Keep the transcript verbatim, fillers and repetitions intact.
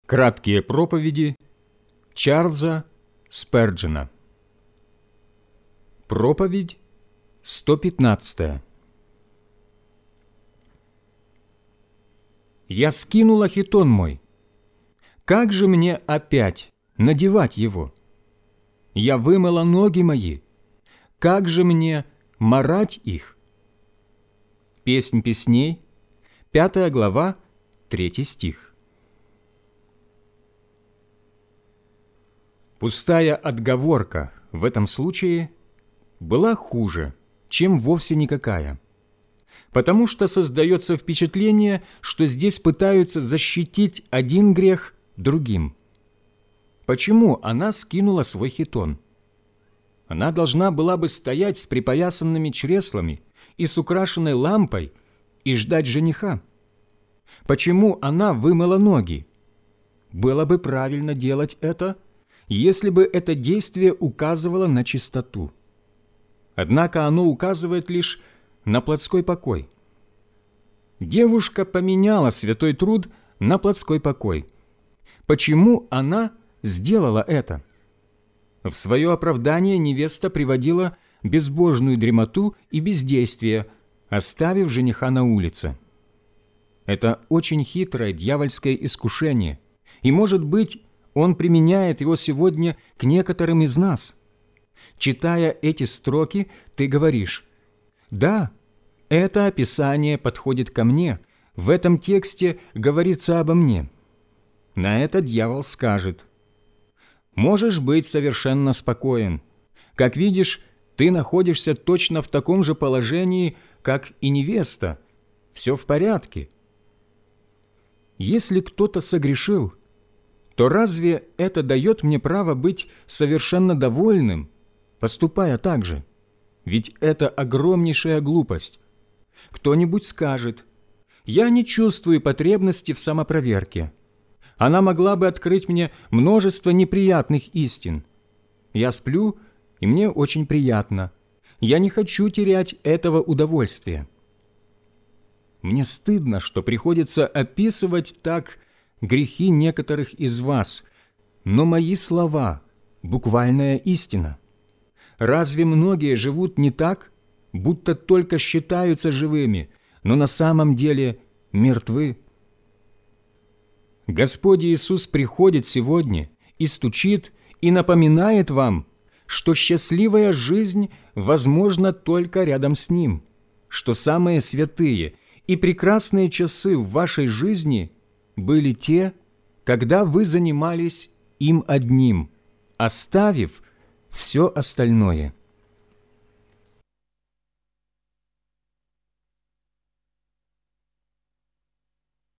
Краткие проповеди Чарльза Сперджена. Проповедь сто пятнадцатая. «Я скинула хитон мой. Как же мне опять надевать его? Я вымыла ноги мои. Как же мне марать их?» Песнь песней, пятая глава, третий стих. Пустая отговорка в этом случае была хуже, чем вовсе никакая, потому что создается впечатление, что здесь пытаются защитить один грех другим. Почему она скинула свой хитон? Она должна была бы стоять с припоясанными чреслами и с украшенной лампой и ждать жениха. Почему она вымыла ноги? Было бы правильно делать это, если бы это действие указывало на чистоту. Однако оно указывает лишь на плотской покой. Девушка поменяла святой труд на плотской покой. Почему она сделала это? В свое оправдание невеста приводила безбожную дремоту и бездействие, оставив жениха на улице. Это очень хитрое дьявольское искушение, и, может быть, он применяет его сегодня к некоторым из нас. Читая эти строки, ты говоришь: «Да, это описание подходит ко мне, в этом тексте говорится обо мне». На это дьявол скажет: «Можешь быть совершенно спокоен. Как видишь, ты находишься точно в таком же положении, как и невеста. Все в порядке». Если кто-то согрешил, то разве это дает мне право быть совершенно довольным, поступая так же? Ведь это огромнейшая глупость. Кто-нибудь скажет: «Я не чувствую потребности в самопроверке. Она могла бы открыть мне множество неприятных истин. Я сплю, и мне очень приятно. Я не хочу терять этого удовольствия». Мне стыдно, что приходится описывать так грехи некоторых из вас, но мои слова – буквальная истина. Разве многие живут не так, будто только считаются живыми, но на самом деле мертвы? Господь Иисус приходит сегодня и стучит, и напоминает вам, что счастливая жизнь возможна только рядом с Ним, что самые святые и прекрасные часы в вашей жизни были те, когда вы занимались им одним, оставив все остальное.